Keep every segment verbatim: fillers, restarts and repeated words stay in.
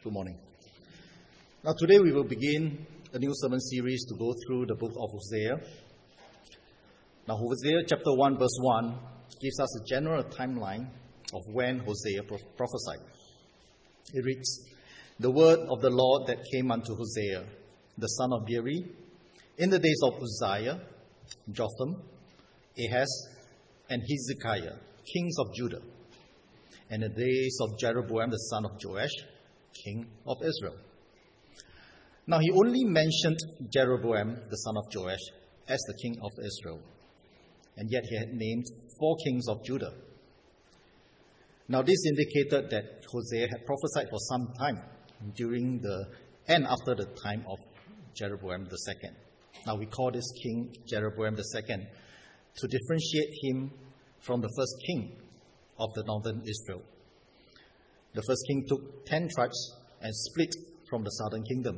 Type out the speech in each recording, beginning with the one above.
Good morning. Now today we will begin a new sermon series to go through the book of Hosea. Now Hosea chapter one verse one gives us a general timeline of when Hosea prophesied. It reads, "The word of the Lord that came unto Hosea, the son of Beeri, in the days of Uzziah, Jotham, Ahaz, and Hezekiah, kings of Judah, and the days of Jeroboam the son of Joash, king of Israel." Now he only mentioned Jeroboam the son of Joash as the king of Israel, and yet he had named four kings of Judah. Now this indicated that Hosea had prophesied for some time during the and after the time of Jeroboam the second. Now we call this king Jeroboam the second to differentiate him from the first king of the northern Israel. The first king took ten tribes and split from the southern kingdom.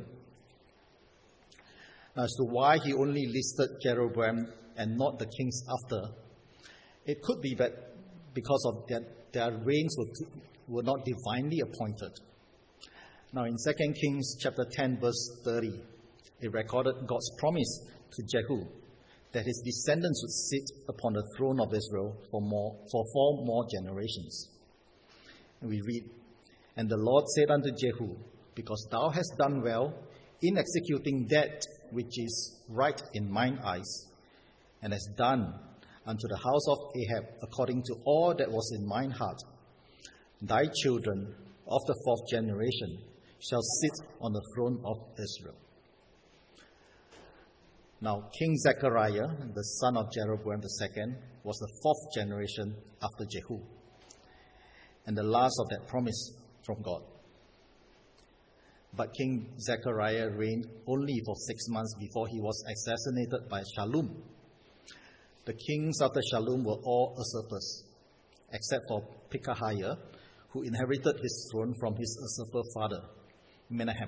Now, as to why he only listed Jeroboam and not the kings after, it could be that because of their, their reigns were, were not divinely appointed. Now in Second Kings chapter ten verse thirty, it recorded God's promise to Jehu that his descendants would sit upon the throne of Israel for more for four more generations. And we read, "And the Lord said unto Jehu, Because thou hast done well in executing that which is right in mine eyes, and hast done unto the house of Ahab according to all that was in mine heart, thy children of the fourth generation shall sit on the throne of Israel." Now, King Zechariah, the son of Jeroboam the second, was the fourth generation after Jehu, and the last of that promise from God. But King Zechariah reigned only for six months before he was assassinated by Shallum. The kings after Shallum were all usurpers, except for Pekahiah, who inherited his throne from his usurper father, Menahem.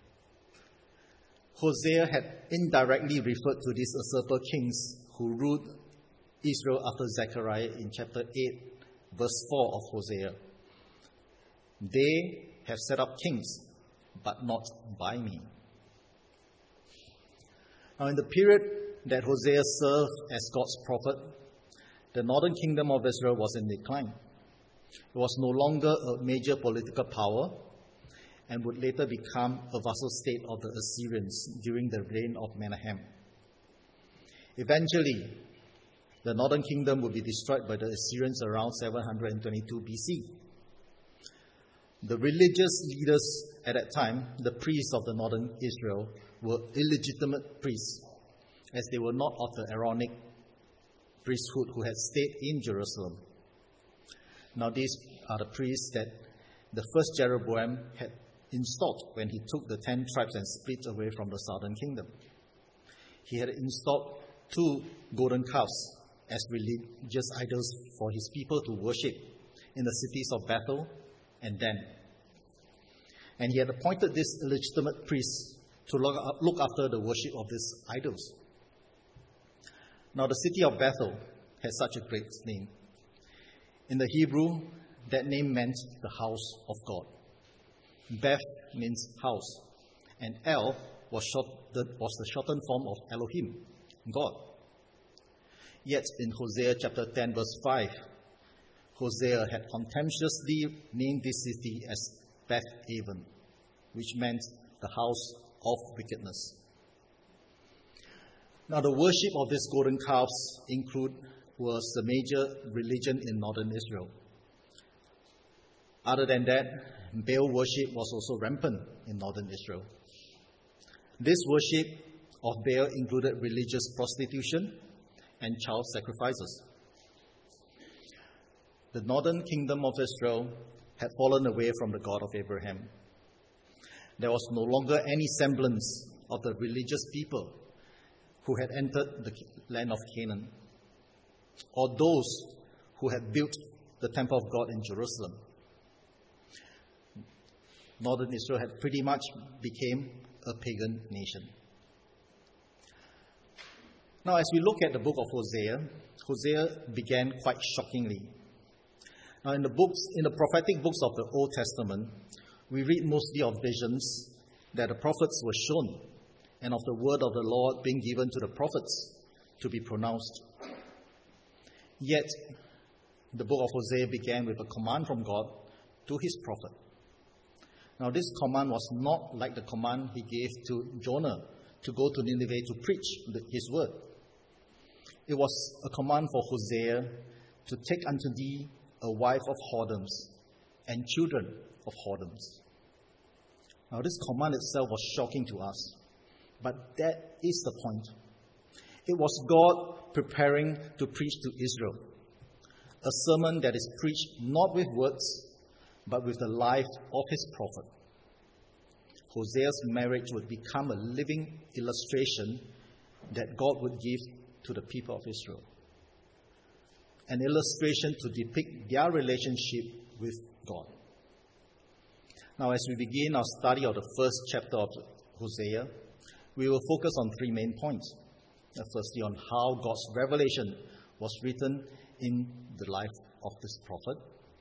Hosea had indirectly referred to these usurper kings who ruled Israel after Zechariah in chapter eight, verse four of Hosea. "They have set up kings, but not by me." Now in the period that Hosea served as God's prophet, the northern kingdom of Israel was in decline. It was no longer a major political power and would later become a vassal state of the Assyrians during the reign of Menahem. Eventually, the northern kingdom would be destroyed by the Assyrians around seven hundred twenty-two B C. The religious leaders at that time, the priests of the northern Israel, were illegitimate priests, as they were not of the Aaronic priesthood who had stayed in Jerusalem. Now these are the priests that the first Jeroboam had installed when he took the ten tribes and split away from the southern kingdom. He had installed two golden calves as religious idols for his people to worship in the cities of Bethel and Dan. And he had appointed these illegitimate priests to look after the worship of these idols. Now the city of Bethel has such a great name. In the Hebrew, that name meant the house of God. Beth means house, and El was, short, was the shortened form of Elohim, God. Yet in Hosea chapter ten verse five, Hosea had contemptuously named this city as Beth-aven, which meant the house of wickedness. Now the worship of these golden calves include was the major religion in northern Israel. Other than that, Baal worship was also rampant in northern Israel. This worship of Baal included religious prostitution and child sacrifices. The northern kingdom of Israel had fallen away from the God of Abraham. There was no longer any semblance of the religious people who had entered the land of Canaan, or those who had built the temple of God in Jerusalem. Northern Israel had pretty much become a pagan nation. Now, as we look at the book of Hosea, Hosea began quite shockingly. Now, in the books, in the prophetic books of the Old Testament, we read mostly of visions that the prophets were shown and of the word of the Lord being given to the prophets to be pronounced. Yet, the book of Hosea began with a command from God to his prophet. Now, this command was not like the command he gave to Jonah to go to Nineveh to preach his word. It was a command for Hosea to take unto thee a wife of whoredoms and children of whoredoms. Now, this command itself was shocking to us, but that is the point. It was God preparing to preach to Israel, a sermon that is preached not with words, but with the life of his prophet. Hosea's marriage would become a living illustration that God would give to the people of Israel. An illustration to depict their relationship with God. Now, as we begin our study of the first chapter of Hosea, we will focus on three main points. Firstly, on how God's revelation was written in the life of this prophet.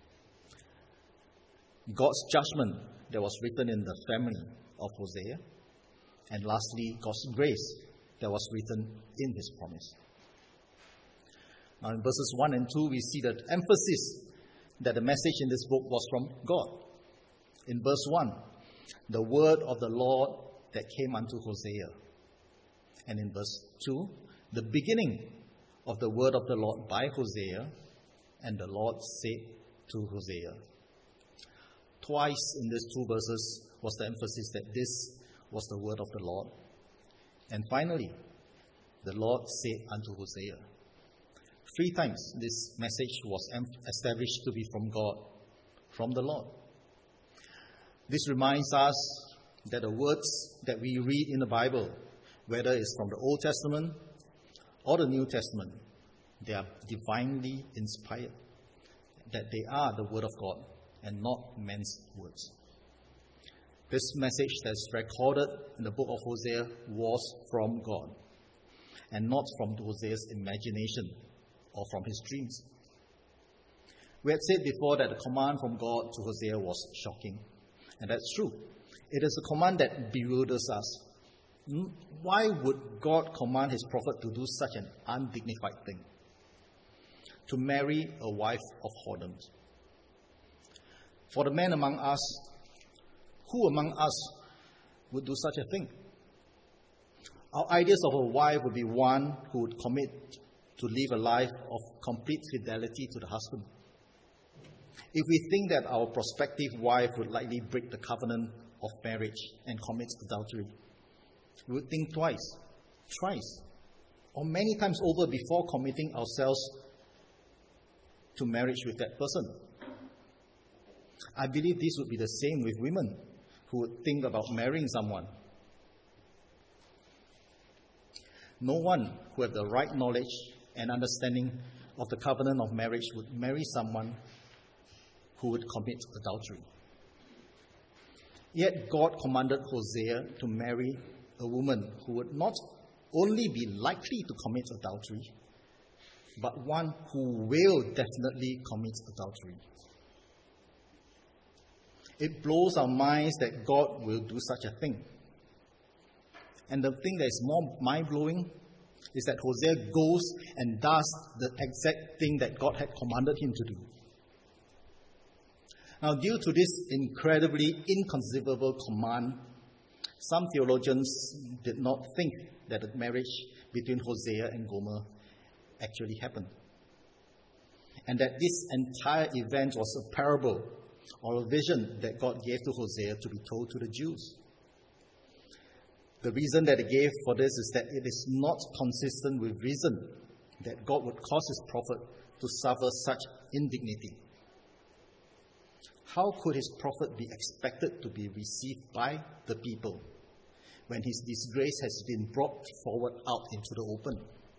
God's judgment that was written in the family of Hosea. And lastly, God's grace that was written in his promise. Now, in verses one and two, we see the emphasis that the message in this book was from God. In verse one, the word of the Lord that came unto Hosea. And in verse two, the beginning of the word of the Lord by Hosea, and the Lord said to Hosea. Twice in these two verses was the emphasis that this was the word of the Lord. And finally, the Lord said unto Hosea. Three times this message was established to be from God, from the Lord. This reminds us that the words that we read in the Bible, whether it's from the Old Testament or the New Testament, they are divinely inspired, that they are the Word of God and not men's words. This message that's recorded in the book of Hosea was from God and not from Hosea's imagination or from his dreams. We had said before that the command from God to Hosea was shocking, and that's true. It is a command that bewilders us. Why would God command his prophet to do such an undignified thing? To marry a wife of whoredoms. For the men among us, who among us would do such a thing? Our ideas of a wife would be one who would commit to live a life of complete fidelity to the husband. If we think that our prospective wife would likely break the covenant of marriage and commit adultery, we would think twice, thrice, or many times over before committing ourselves to marriage with that person. I believe this would be the same with women who would think about marrying someone. No one who has the right knowledge and understanding of the covenant of marriage would marry someone who would commit adultery. Yet God commanded Hosea to marry a woman who would not only be likely to commit adultery, but one who will definitely commit adultery. It blows our minds that God will do such a thing. And the thing that is more mind-blowing is that Hosea goes and does the exact thing that God had commanded him to do. Now, due to this incredibly inconceivable command, some theologians did not think that the marriage between Hosea and Gomer actually happened, and that this entire event was a parable or a vision that God gave to Hosea to be told to the Jews. The reason that he gave for this is that it is not consistent with reason that God would cause his prophet to suffer such indignity. How could his prophet be expected to be received by the people when his disgrace has been brought forward out into the open?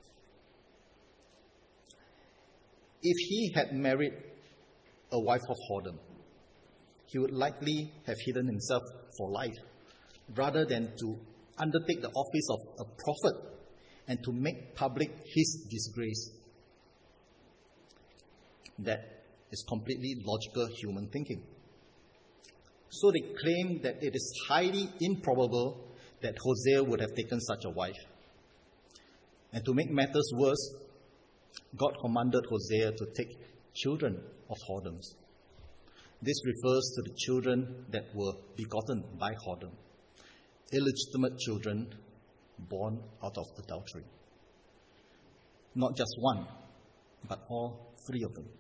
If he had married a wife of whoredom, he would likely have hidden himself for life rather than to undertake the office of a prophet and to make public his disgrace. That is completely logical human thinking. So they claim that it is highly improbable that Hosea would have taken such a wife. And to make matters worse, God commanded Hosea to take children of whoredoms. This refers to the children that were begotten by whoredom, illegitimate children born out of adultery. Not just one, but all three of them.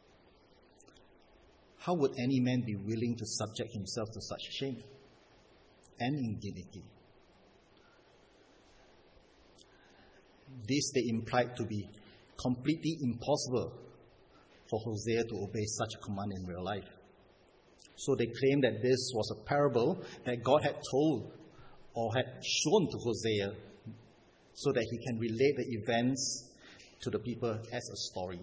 How would any man be willing to subject himself to such shame and indignity? This they implied to be completely impossible for Hosea to obey such a command in real life. So they claim that this was a parable that God had told or had shown to Hosea so that he can relate the events to the people as a story.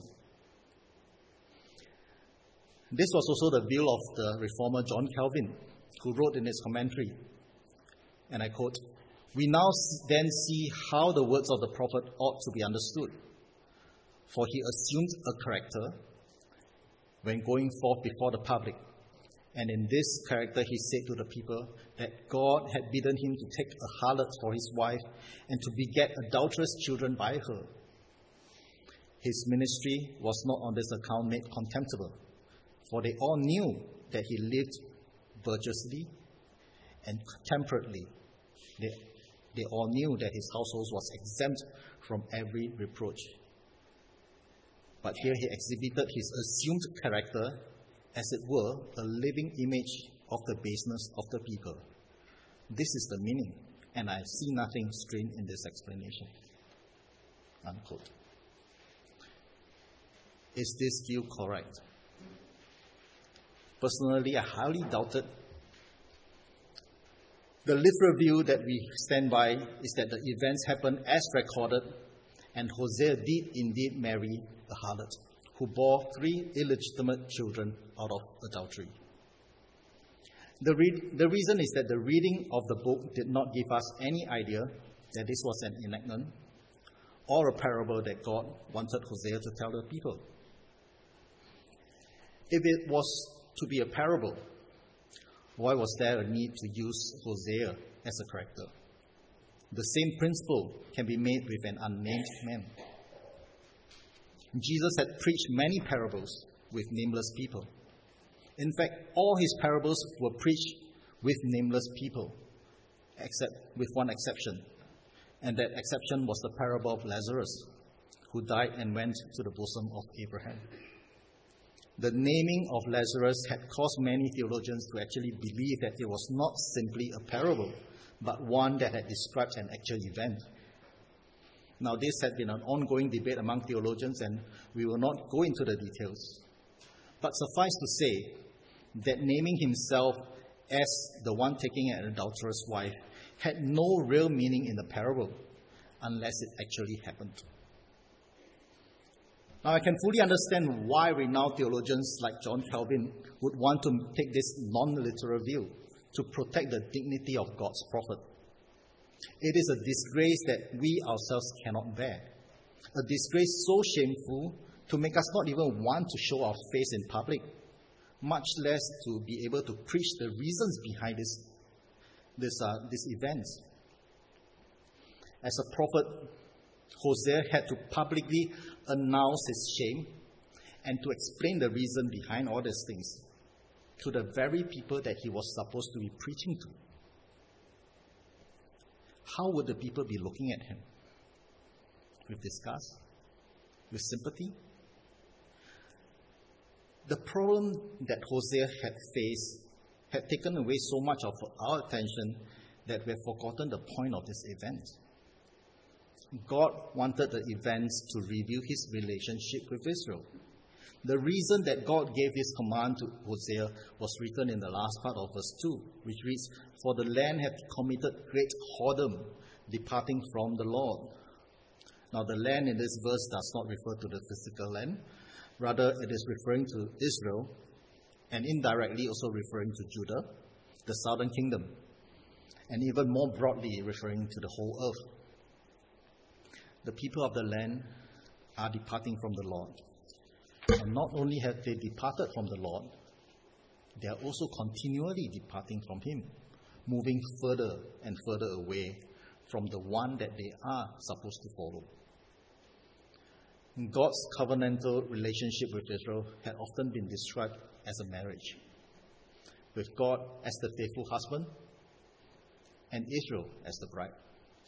This was also the view of the reformer John Calvin, who wrote in his commentary, and I quote, "We now then see how the words of the prophet ought to be understood. For he assumed a character when going forth before the public. And in this character he said to the people that God had bidden him to take a harlot for his wife and to beget adulterous children by her. His ministry was not on this account made contemptible, for they all knew that he lived virtuously and temperately. They, they all knew that his household was exempt from every reproach. But here he exhibited his assumed character, as it were, a living image of the baseness of the people. This is the meaning, and I see nothing strange in this explanation." Unquote. Is this view correct? Personally, I highly doubt it. The literal view that we stand by is that the events happened as recorded, and Hosea did indeed marry a harlot who bore three illegitimate children out of adultery. The, re- the reason is that the reading of the book did not give us any idea that this was an enactment or a parable that God wanted Hosea to tell the people. If it was to be a parable, why was there a need to use Hosea as a character? The same principle can be made with an unnamed man. Jesus had preached many parables with nameless people. In fact, all his parables were preached with nameless people, except with one exception. And that exception was the parable of Lazarus, who died and went to the bosom of Abraham. The naming of Lazarus had caused many theologians to actually believe that it was not simply a parable, but one that had described an actual event. Now, this had been an ongoing debate among theologians, and we will not go into the details. But suffice to say that naming himself as the one taking an adulterous wife had no real meaning in the parable, unless it actually happened. Now, I can fully understand why renowned theologians like John Calvin would want to take this non-literal view to protect the dignity of God's prophet. It is a disgrace that we ourselves cannot bear, a disgrace so shameful to make us not even want to show our face in public, much less to be able to preach the reasons behind this, this, uh, these events. As a prophet, Hosea had to publicly announce his shame and to explain the reason behind all these things to the very people that he was supposed to be preaching to. How would the people be looking at him? With disgust? With sympathy? The problem that Hosea had faced had taken away so much of our attention that we have forgotten the point of this event. God wanted the events to reveal his relationship with Israel. The reason that God gave this command to Hosea was written in the last part of verse two, which reads, "For the land hath committed great whoredom, departing from the Lord." Now, the land in this verse does not refer to the physical land. Rather, it is referring to Israel, and indirectly also referring to Judah, the southern kingdom, and even more broadly referring to the whole earth. The people of the land are departing from the Lord. And not only have they departed from the Lord, they are also continually departing from Him, moving further and further away from the one that they are supposed to follow. God's covenantal relationship with Israel had often been described as a marriage, with God as the faithful husband and Israel as the bride.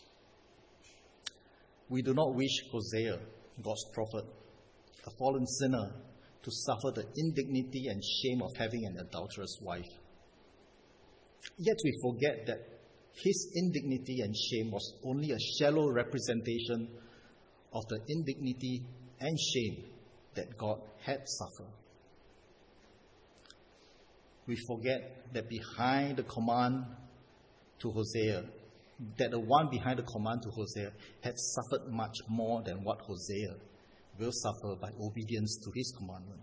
We do not wish Hosea, God's prophet, a fallen sinner, to suffer the indignity and shame of having an adulterous wife. Yet we forget that his indignity and shame was only a shallow representation of the indignity and shame that God had suffered. We forget that behind the command to Hosea, that the one behind the command to Hosea had suffered much more than what Hosea will suffer by obedience to his commandment.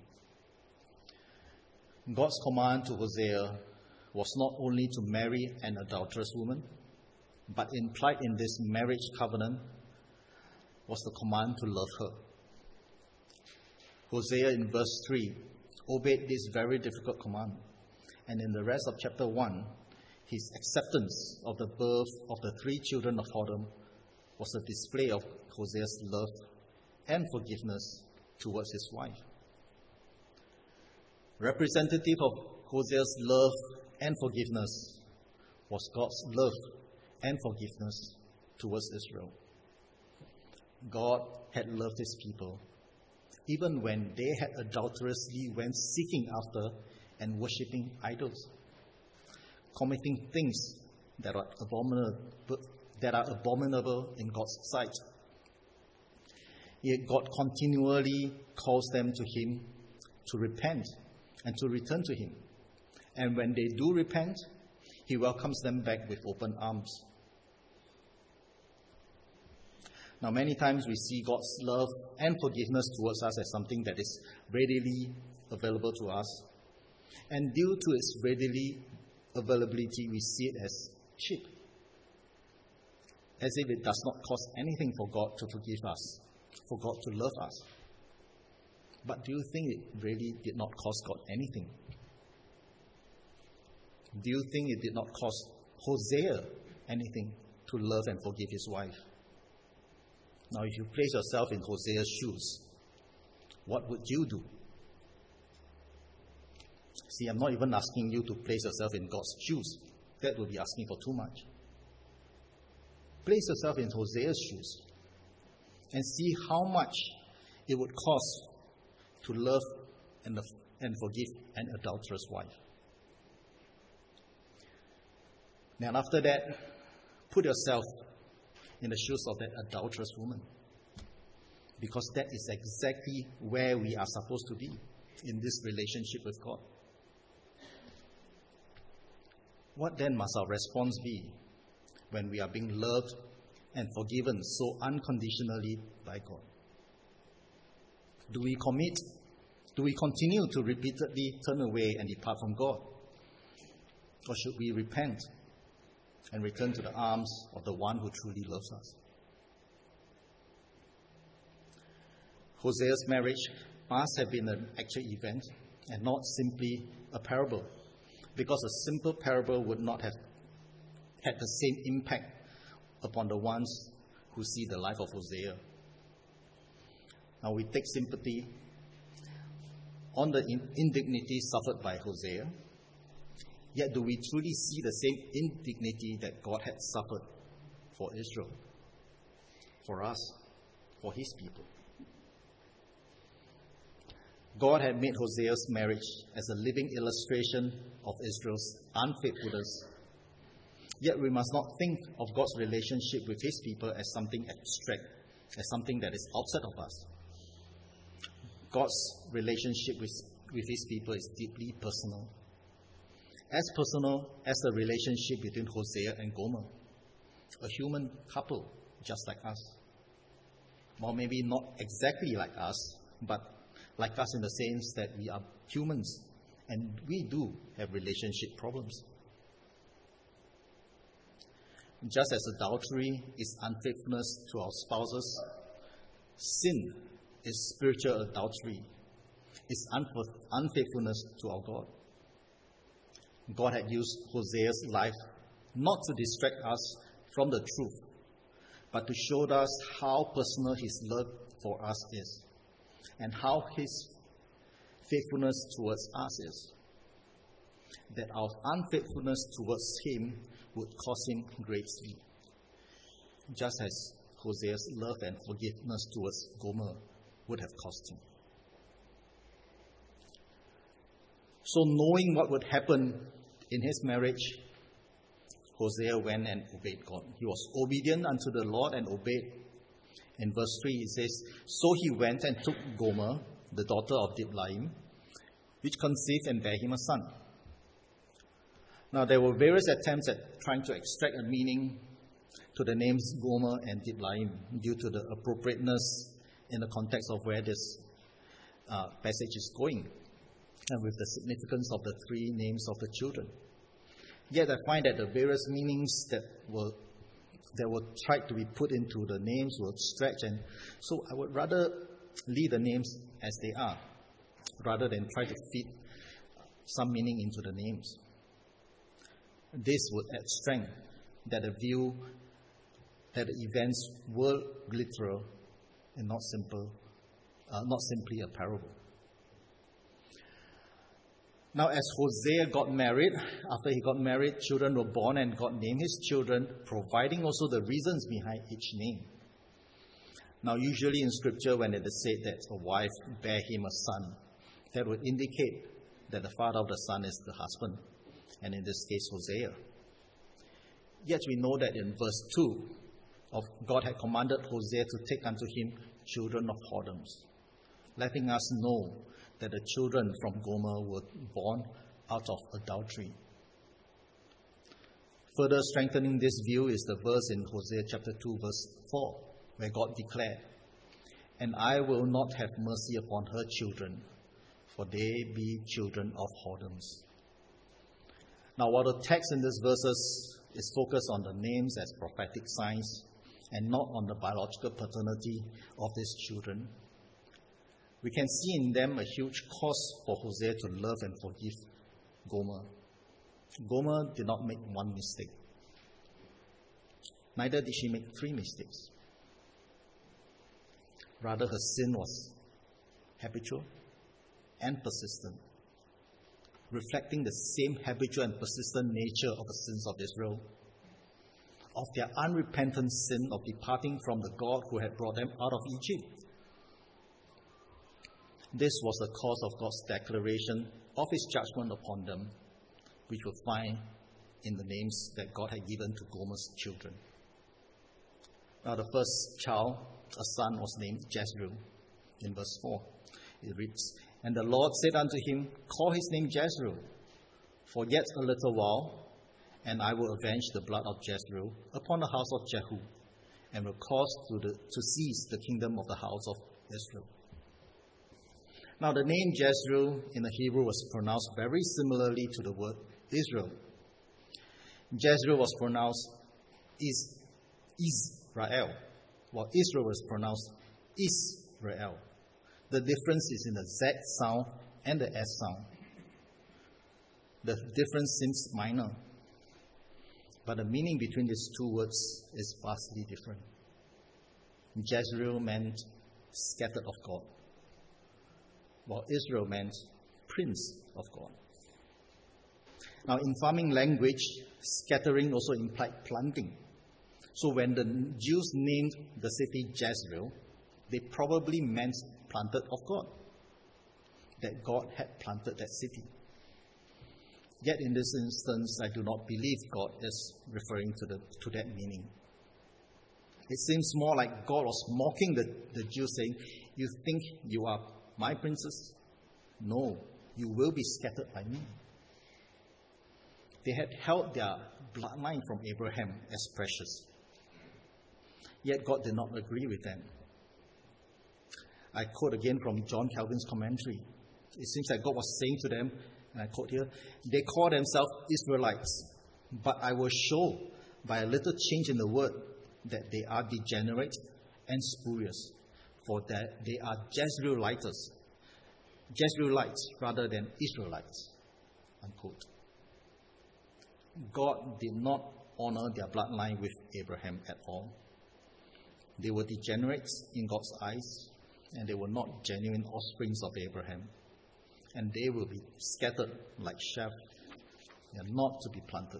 God's command to Hosea was not only to marry an adulterous woman, but implied in this marriage covenant was the command to love her. Hosea in verse three obeyed this very difficult command, and in the rest of chapter one, his acceptance of the birth of the three children of Sodom was a display of Hosea's love and forgiveness towards his wife. Representative of Hosea's love and forgiveness was God's love and forgiveness towards Israel. God had loved his people, even when they had adulterously went seeking after and worshipping idols, committing things that are abominable, that are abominable in God's sight. Yet God continually calls them to him to repent and to return to him. And when they do repent, he welcomes them back with open arms. Now, many times we see God's love and forgiveness towards us as something that is readily available to us. And due to its readily availability, we see it as cheap, as if it does not cost anything for God to forgive us, for God to love us. But do you think it really did not cost God anything? Do you think it did not cost Hosea anything to love and forgive his wife? Now, if you place yourself in Hosea's shoes, what would you do? See, I'm not even asking you to place yourself in God's shoes. That would be asking for too much. Place yourself in Hosea's shoes and see how much it would cost to love and, and forgive an adulterous wife. And after that, put yourself in the shoes of that adulterous woman, because that is exactly where we are supposed to be in this relationship with God. What then must our response be when we are being loved and forgiven so unconditionally by God? Do we commit? Do we continue to repeatedly turn away and depart from God? Or should we repent and return to the arms of the one who truly loves us? Hosea's marriage must have been an actual event and not simply a parable, because a simple parable would not have had the same impact upon the ones who see the life of Hosea. Now we take sympathy on the indignity suffered by Hosea, yet do we truly see the same indignity that God had suffered for Israel, for us, for his people? God had made Hosea's marriage as a living illustration of Israel's unfaithfulness. Yet we must not think of God's relationship with his people as something abstract, as something that is outside of us. God's relationship with, with his people is deeply personal. As personal as the relationship between Hosea and Gomer, a human couple just like us. Or maybe not exactly like us, but like us in the sense that we are humans and we do have relationship problems. Just as adultery is unfaithfulness to our spouses, sin is spiritual adultery, is unfaithfulness to our God. God had used Hosea's life not to distract us from the truth, but to show us how personal his love for us is and how his faithfulness towards us is. That our unfaithfulness towards him would cost him greatly, just as Hosea's love and forgiveness towards Gomer would have cost him. So knowing what would happen in his marriage, Hosea went and obeyed God. He was obedient unto the Lord and obeyed. In verse three it says, So he went and took Gomer, the daughter of Diblaim, which conceived and bare him a son. Now there were various attempts at trying to extract a meaning to the names Gomer and Diblaim due to the appropriateness in the context of where this uh, passage is going, and with the significance of the three names of the children. Yet I find that the various meanings that were that were tried to be put into the names were stretched, and so I would rather leave the names as they are, rather than try to fit some meaning into the names. This would add strength that the view that the events were literal and not simple, uh, not simply a parable. Now, as Hosea got married, after he got married, children were born and God named his children, providing also the reasons behind each name. Now, usually in Scripture, when it is said that a wife bare him a son, that would indicate that the father of the son is the husband, and in this case, Hosea. Yet we know that in verse two, of God had commanded Hosea to take unto him children of whoredoms, letting us know that the children from Gomer were born out of adultery. Further strengthening this view is the verse in Hosea chapter two, verse four, where God declared, And I will not have mercy upon her children, for they be children of whoredoms. Now, while the text in these verses is focused on the names as prophetic signs and not on the biological paternity of these children, we can see in them a huge cause for Hosea to love and forgive Gomer. Gomer did not make one mistake. Neither did she make three mistakes. Rather, her sin was habitual and persistent, reflecting the same habitual and persistent nature of the sins of Israel, of their unrepentant sin of departing from the God who had brought them out of Egypt. This was the cause of God's declaration of his judgment upon them, which we'll find in the names that God had given to Gomer's children. Now, the first child, a son, was named Jezreel. In verse four, it reads, And the Lord said unto him, Call his name Jezreel, for yet a little while, and I will avenge the blood of Jezreel upon the house of Jehu, and will cause to, the, to cease the kingdom of the house of Israel. Now, the name Jezreel in the Hebrew was pronounced very similarly to the word Israel. Jezreel was pronounced is Israel, while Israel was pronounced Israel. The difference is in the Z sound and the S sound. The difference seems minor, but the meaning between these two words is vastly different. Jezreel meant scattered of God, while Israel meant prince of God. Now, in farming language, scattering also implied planting. So when the Jews named the city Jezreel, they probably meant planted of God, that God had planted that city. Yet in this instance, I do not believe God is referring to the to that meaning. It seems more like God was mocking the, the Jews, saying, You think you are my princes? No, you will be scattered by me. They had held their bloodline from Abraham as precious. Yet God did not agree with them. I quote again from John Calvin's commentary. It seems like God was saying to them, and I quote here, They call themselves Israelites, but I will show by a little change in the word that they are degenerate and spurious, for that they are Jezreelites, Jezreelites rather than Israelites. Unquote. God did not honor their bloodline with Abraham at all. They were degenerates in God's eyes, and they were not genuine offsprings of Abraham. And they will be scattered like chaff. They are not to be planted.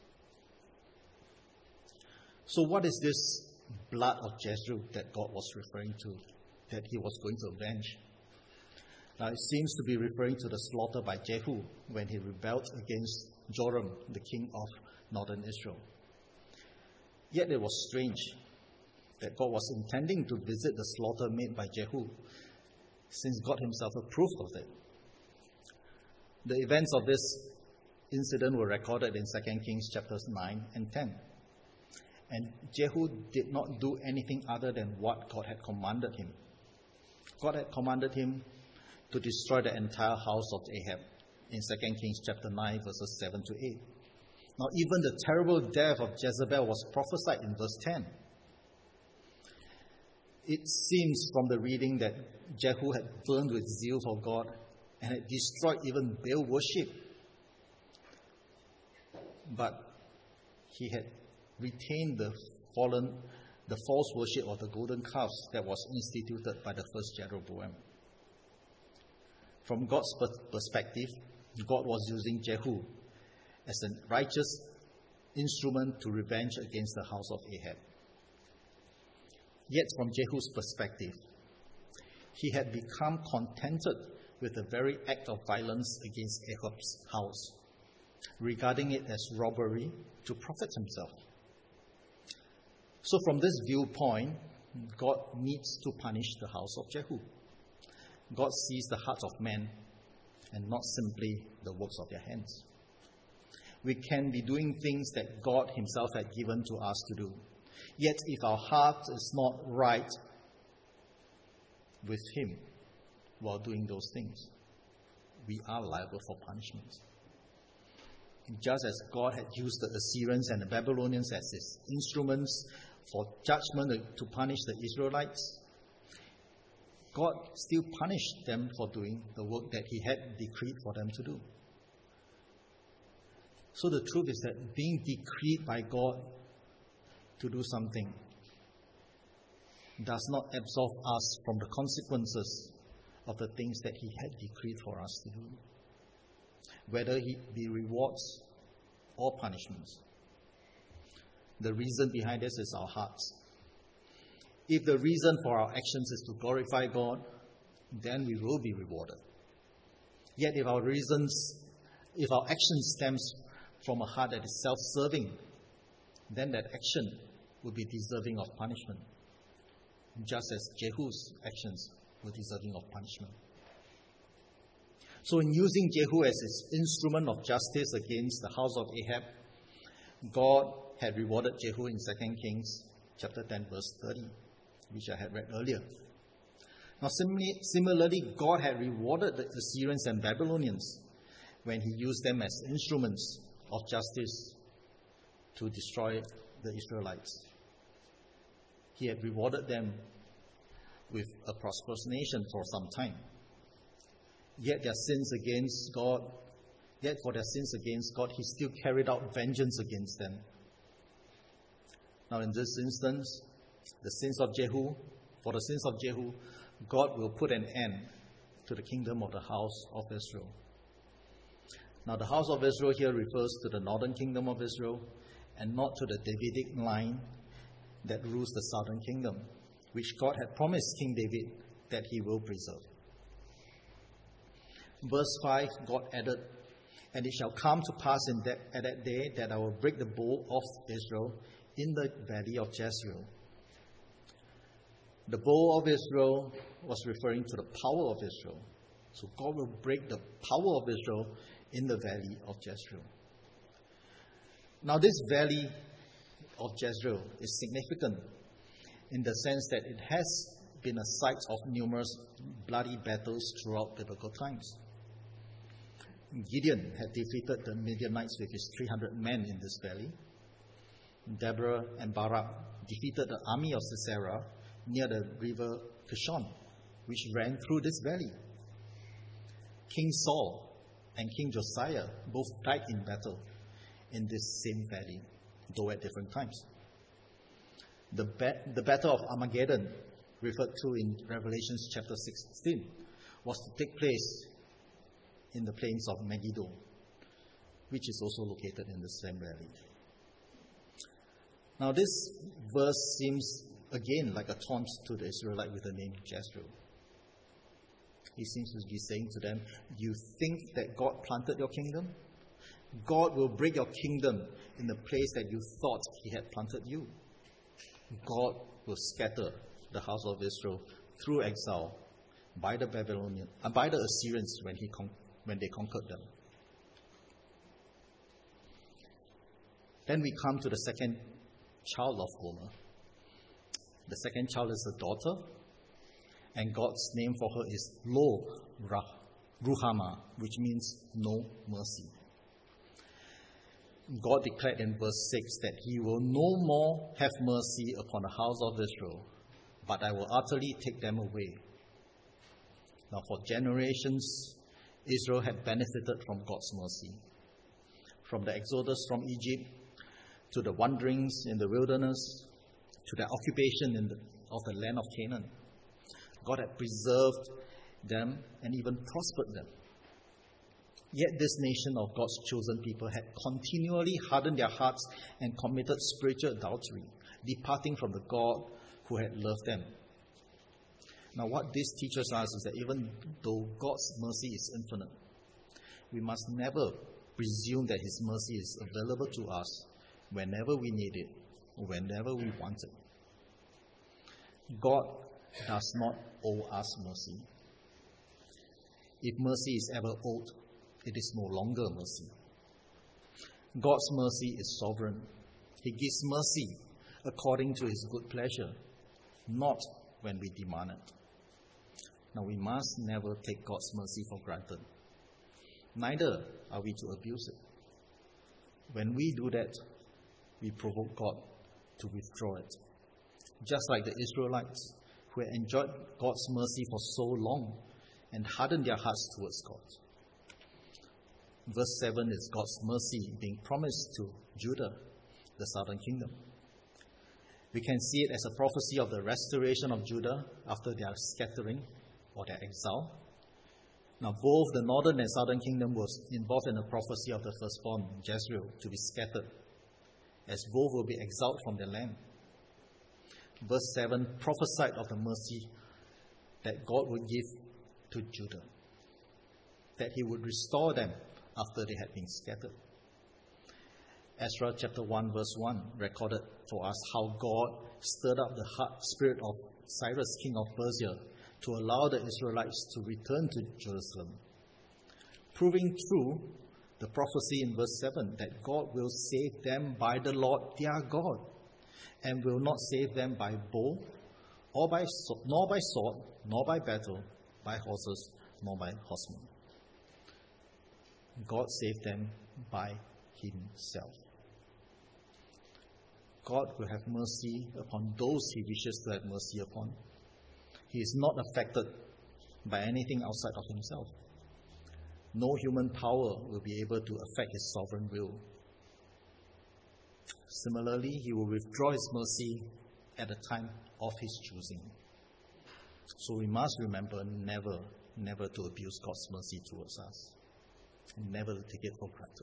So what is this blood of Jezreel that God was referring to, that he was going to avenge? Now it seems to be referring to the slaughter by Jehu when he rebelled against Joram, the king of northern Israel. Yet it was strange that God was intending to visit the slaughter made by Jehu, since God himself approved of it. The events of this incident were recorded in Second Kings chapters nine and ten. And Jehu did not do anything other than what God had commanded him. God had commanded him to destroy the entire house of Ahab in Second Kings chapter nine, verses seven to eight. Now, even the terrible death of Jezebel was prophesied in verse ten. It seems from the reading that Jehu had burned with zeal for God and had destroyed even Baal worship. But he had retained the fallen, the false worship of the golden calves that was instituted by the first Jeroboam. From God's perspective, God was using Jehu as a righteous instrument to revenge against the house of Ahab. Yet from Jehu's perspective, he had become contented with the very act of violence against Ahab's house, regarding it as robbery to profit himself. So from this viewpoint, God needs to punish the house of Jehu. God sees the heart of man and not simply the works of their hands. We can be doing things that God himself had given to us to do. Yet if our heart is not right with him while doing those things, we are liable for punishment. Just as God had used the Assyrians and the Babylonians as his instruments for judgment to punish the Israelites, God still punished them for doing the work that he had decreed for them to do. So the truth is that being decreed by God to do something does not absolve us from the consequences of the things that he had decreed for us to do, whether he be rewards or punishments. The reason behind this is our hearts. If the reason for our actions is to glorify God, then we will be rewarded. Yet if our reasons, if our action stems from a heart that is self-serving, then that action will be deserving of punishment, just as Jehu's actions were deserving of punishment. So in using Jehu as his instrument of justice against the house of Ahab, God had rewarded Jehu in Second Kings chapter ten, verse thirty, which I had read earlier. Now similarly, God had rewarded the Assyrians and Babylonians when he used them as instruments of justice to destroy the Israelites. He had rewarded them with a prosperous nation for some time. Yet their sins against God, yet for their sins against God, he still carried out vengeance against them. Now in this instance, the sins of Jehu, for the sins of Jehu, God will put an end to the kingdom of the house of Israel. Now the house of Israel here refers to the northern kingdom of Israel and not to the Davidic line that rules the southern kingdom, which God had promised King David that he will preserve. Verse five, God added, "And it shall come to pass in that, at that day that I will break the bow of Israel in the valley of Jezreel." The bow of Israel was referring to the power of Israel. So God will break the power of Israel in the valley of Jezreel. Now this valley of Jezreel is significant in the sense that it has been a site of numerous bloody battles throughout biblical times. Gideon had defeated the Midianites with his three hundred men in this valley. Deborah and Barak defeated the army of Sisera near the river Kishon, which ran through this valley. King Saul and King Josiah both died in battle, in this same valley, though at different times. The, ba- the Battle of Armageddon, referred to in Revelation chapter sixteen, was to take place in the plains of Megiddo, which is also located in the same valley. Now this verse seems again like a taunt to the Israelite with the name Jezreel. He seems to be saying to them, you think that God planted your kingdom? God will break your kingdom in the place that you thought he had planted you. God will scatter the house of Israel through exile by the Babylonians, uh, by the Assyrians when he con- when they conquered them. Then we come to the second child of Gomer. The second child is a daughter, and God's name for her is Lo Ruhamah, which means no mercy. God declared in verse six that he will no more have mercy upon the house of Israel, but I will utterly take them away. Now, for generations, Israel had benefited from God's mercy. From the exodus from Egypt, to the wanderings in the wilderness, to the occupation in the, of the land of Canaan, God had preserved them and even prospered them. Yet this nation of God's chosen people had continually hardened their hearts and committed spiritual adultery, departing from the God who had loved them. Now, what this teaches us is that even though God's mercy is infinite, we must never presume that his mercy is available to us whenever we need it, or whenever we want it. God does not owe us mercy. If mercy is ever owed, it is no longer mercy. God's mercy is sovereign. He gives mercy according to his good pleasure, not when we demand it. Now, we must never take God's mercy for granted. Neither are we to abuse it. When we do that, we provoke God to withdraw it. Just like the Israelites who had enjoyed God's mercy for so long and hardened their hearts towards God. Verse seven is God's mercy being promised to Judah, the southern kingdom. We can see it as a prophecy of the restoration of Judah after their scattering or their exile. Now, both the northern and southern kingdom was involved in the prophecy of the firstborn, Jezreel, to be scattered, as both will be exiled from their land. Verse seven prophesied of the mercy that God would give to Judah, that he would restore them after they had been scattered. Ezra chapter one verse one recorded for us how God stirred up the heart, spirit of Cyrus, king of Persia, to allow the Israelites to return to Jerusalem, proving true the prophecy in verse seven that God will save them by the Lord their God, and will not save them by bow, or by sword, nor by sword, nor by battle, by horses, nor by horsemen. God saved them by himself. God will have mercy upon those he wishes to have mercy upon. He is not affected by anything outside of himself. No human power will be able to affect his sovereign will. Similarly, he will withdraw his mercy at the time of his choosing. So we must remember never, never to abuse God's mercy towards us, and never to take it for granted.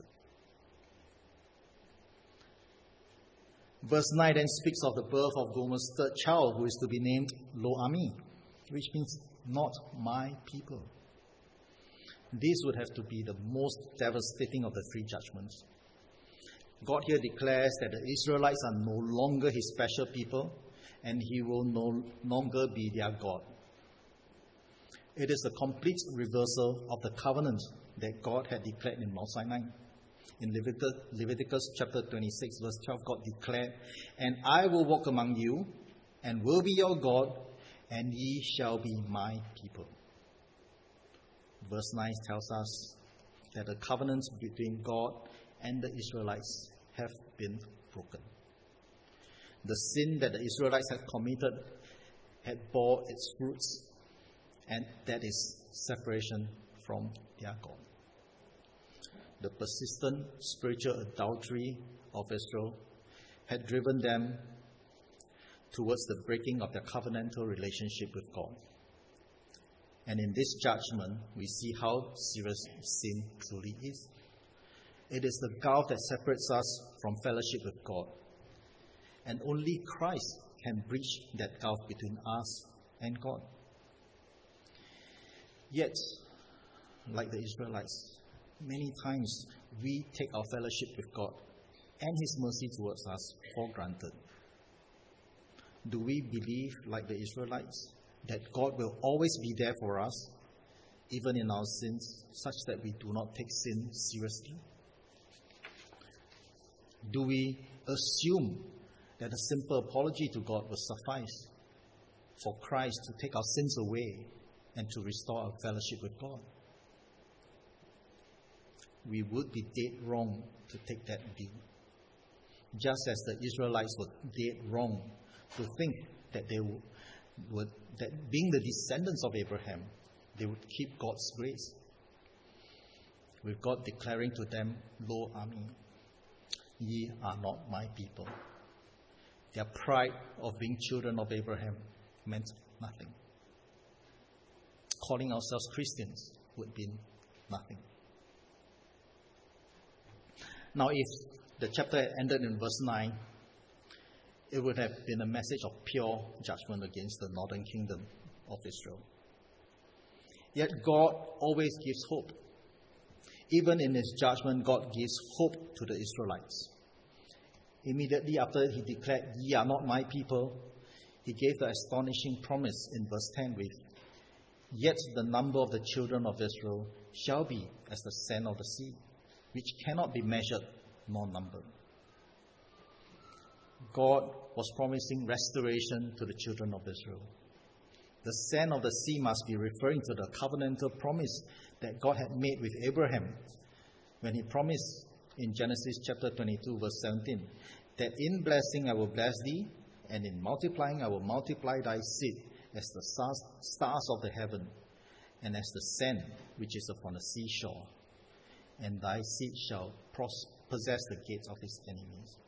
Verse nine then speaks of the birth of Gomer's third child, who is to be named Lo-Ami, which means not my people. This would have to be the most devastating of the three judgments. God here declares that the Israelites are no longer his special people, and he will no longer be their God. It is a complete reversal of the covenant that God had declared in Mount Sinai. In Leviticus, Leviticus chapter twenty-six, verse twelve, God declared, "And I will walk among you, and will be your God, and ye shall be my people." Verse nine tells us that the covenants between God and the Israelites have been broken. The sin that the Israelites had committed had bore its fruits, and that is separation from their God. the persistent spiritual adultery of Israel had driven them towards the breaking of their covenantal relationship with God. And in this judgment, we see how serious sin truly is. It is the gulf that separates us from fellowship with God. And only Christ can bridge that gulf between us and God. Yet, like the Israelites, many times we take our fellowship with God and His mercy towards us for granted. Do we believe, like the Israelites, that God will always be there for us, even in our sins, such that we do not take sin seriously? Do we assume that a simple apology to God will suffice for Christ to take our sins away and to restore our fellowship with God? We would be dead wrong to take that view. Just as the Israelites were dead wrong to think that they would, that being the descendants of Abraham, they would keep God's grace. With God declaring to them, "Lo ami, ye are not my people." Their pride of being children of Abraham meant nothing. Calling ourselves Christians would be nothing. Now, if the chapter had ended in verse nine, it would have been a message of pure judgment against the northern kingdom of Israel. Yet God always gives hope. Even in His judgment, God gives hope to the Israelites. Immediately after He declared, "Ye are not my people," He gave the astonishing promise in verse ten with, "Yet the number of the children of Israel shall be as the sand of the sea, which cannot be measured nor numbered." God was promising restoration to the children of Israel. The sand of the sea must be referring to the covenantal promise that God had made with Abraham when He promised in Genesis chapter twenty-two, verse seventeen, that in blessing I will bless thee, and in multiplying I will multiply thy seed as the stars of the heaven, and as the sand which is upon the seashore, and thy seed shall possess the gates of his enemies.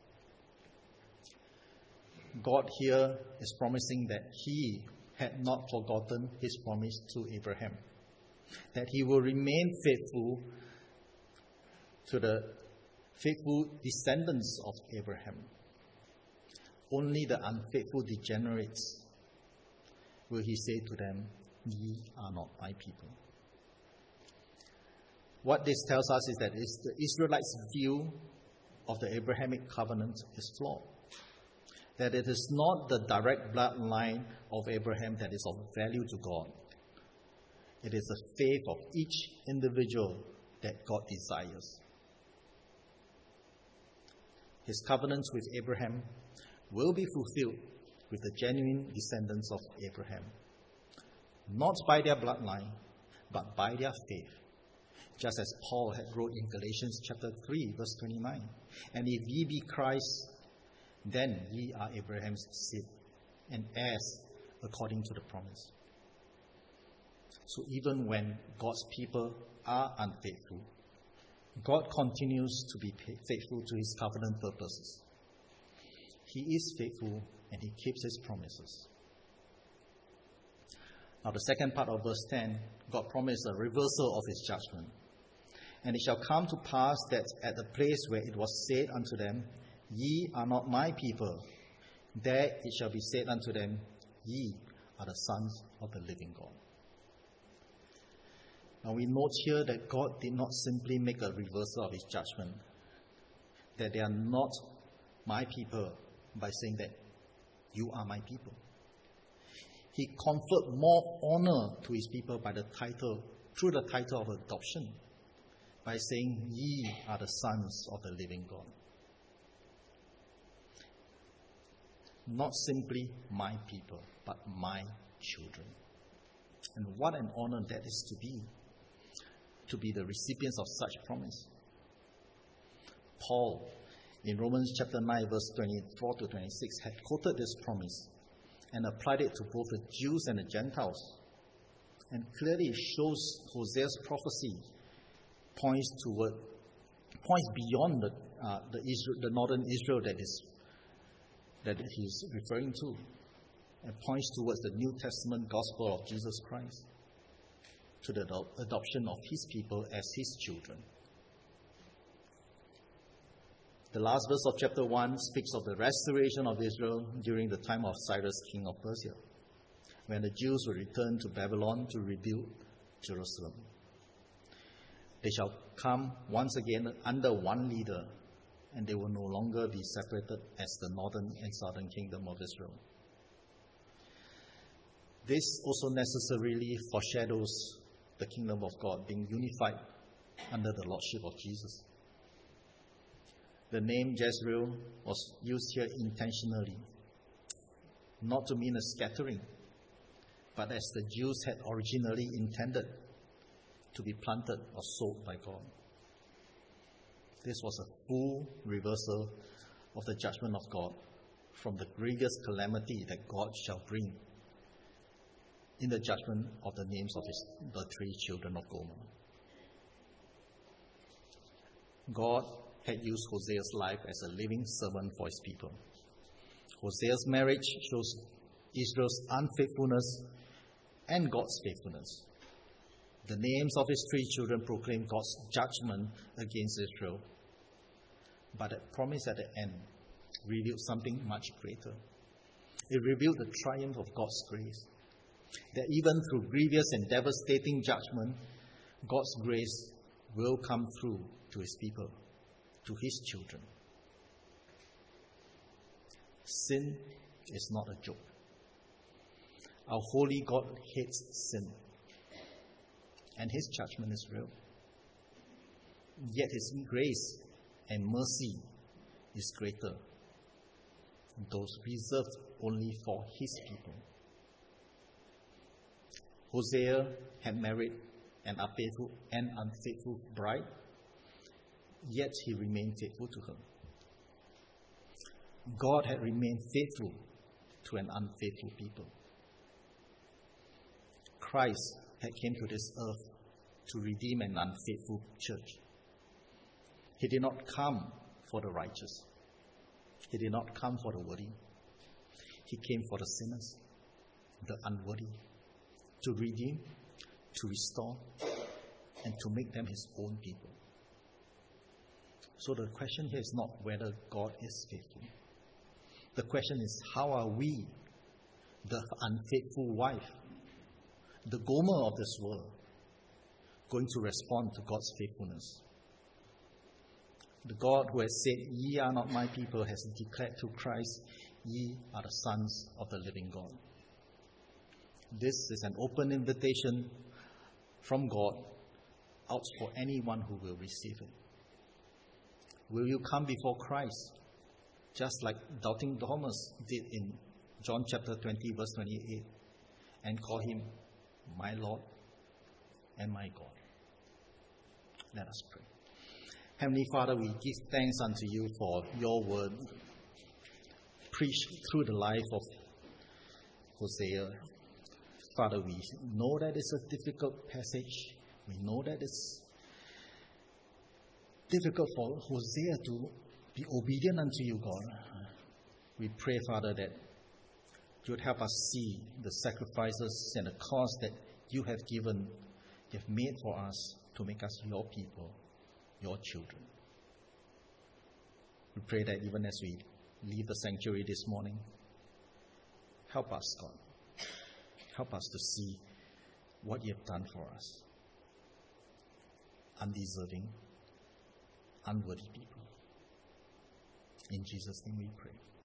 God here is promising that He had not forgotten His promise to Abraham, that He will remain faithful to the faithful descendants of Abraham. Only the unfaithful degenerates will He say to them, "Ye are not my people." What this tells us is that the Israelites' view of the Abrahamic covenant is flawed. That it is not the direct bloodline of Abraham that is of value to God. It is the faith of each individual that God desires. His covenants with Abraham will be fulfilled with the genuine descendants of Abraham, not by their bloodline, but by their faith. Just as Paul had wrote in Galatians chapter three, verse twenty-nine, "And if ye be Christ, then ye are Abraham's seed, and heirs according to the promise." So even when God's people are unfaithful, God continues to be faithful to His covenant purposes. He is faithful and He keeps His promises. Now the second part of verse ten, God promised a reversal of His judgment. "And it shall come to pass that at the place where it was said unto them, Ye are not my people, there it shall be said unto them, Ye are the sons of the living God." Now we note here that God did not simply make a reversal of His judgment, that they are not my people, by saying that you are my people. He conferred more honor to His people by the title, through the title of adoption, by saying, "Ye are the sons of the living God." Not simply my people, but my children. And what an honor that is to be, to be the recipients of such promise. Paul, in Romans chapter nine, verse twenty-four to twenty-six, had quoted this promise and applied it to both the Jews and the Gentiles. And clearly shows Hosea's prophecy points toward points beyond the, uh, the, Israel, the northern Israel that is that he's referring to. It points towards the New Testament gospel of Jesus Christ, to the adop- adoption of his people as his children. The last verse of chapter one speaks of the restoration of Israel during the time of Cyrus, king of Persia, when the Jews will return to Babylon to rebuild Jerusalem. They shall come once again under one leader, and they will no longer be separated as the northern and southern kingdom of Israel. This also necessarily foreshadows the kingdom of God being unified under the lordship of Jesus. The name Jezreel was used here intentionally, not to mean a scattering, but as the Jews had originally intended, to be planted or sowed by God. This was a full reversal of the judgment of God from the greatest calamity that God shall bring in the judgment of the names of his, the three children of Gomer. God had used Hosea's life as a living servant for his people. Hosea's marriage shows Israel's unfaithfulness and God's faithfulness. The names of his three children proclaim God's judgment against Israel. But that promise at the end revealed something much greater. It revealed the triumph of God's grace. That even through grievous and devastating judgment, God's grace will come through to his people, to his children. Sin is not a joke. Our holy God hates sin, and his judgment is real. Yet his grace and mercy is greater, those reserved only for his people. Hosea had married an unfaithful and unfaithful bride, yet he remained faithful to her. God had remained faithful to an unfaithful people. Christ had came to this earth to redeem an unfaithful church. He did not come for the righteous. He did not come for the worthy. He came for the sinners, the unworthy, to redeem, to restore, and to make them his own people. So the question here is not whether God is faithful. The question is, how are we, the unfaithful wife, the Gomer of this world, going to respond to God's faithfulness? The God who has said, "Ye are not my people," has declared to Christ, "Ye are the sons of the living God." This is an open invitation from God out for anyone who will receive it. Will you come before Christ, just like doubting Thomas did in John chapter twenty, verse twenty-eight, and call him my Lord and my God? Let us pray. Heavenly Father, we give thanks unto you for your word preached through the life of Hosea. Father, we know that it's a difficult passage. We know that it's difficult for Hosea to be obedient unto you, God. We pray, Father, that you would help us see the sacrifices and the cost that you have given, you have made for us to make us your people, your children. We pray that even as we leave the sanctuary this morning, help us, God. Help us to see what you have done for us. Undeserving, unworthy people. In Jesus' name we pray.